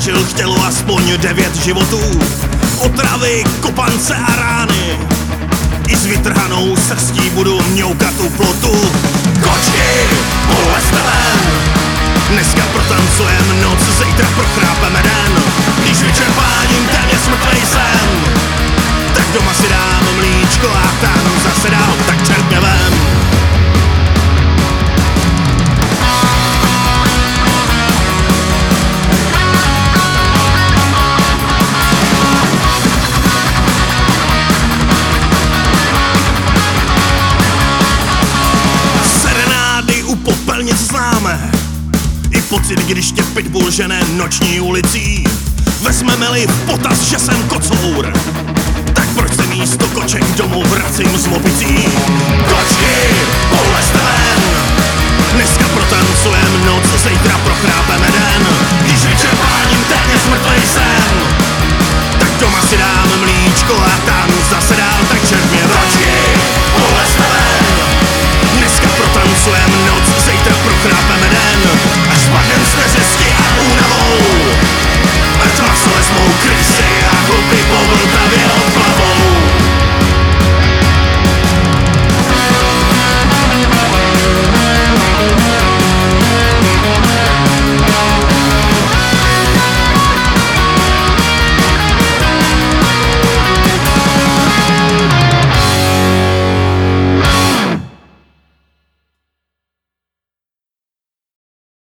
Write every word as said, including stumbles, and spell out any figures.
zažil chtělo aspoň devět životů. Otravy, kopance a rány, i s vytrhanou srstí budu mňoukat u plotu. Kočky, polezte ven, dneska protancujem noc, zítra prochrápeme den. Když vyčerpáním téměř mrtvej jsem, tak doma si dám mlíčko a táhnu zase dál, tak čert mě vem. Popelnic známe i pocit, když tě pitbull žene noční ulicí. Vezmeme-li v potaz, že jsem kocour, tak proč se místo koček domů vracím z mobicí? Kočky, polezte ven, dneska protancujem noc, zítra prochrápeme den. Když vyčerpáním téměř mrtvej jsem, tak doma si dám mlíčko a tam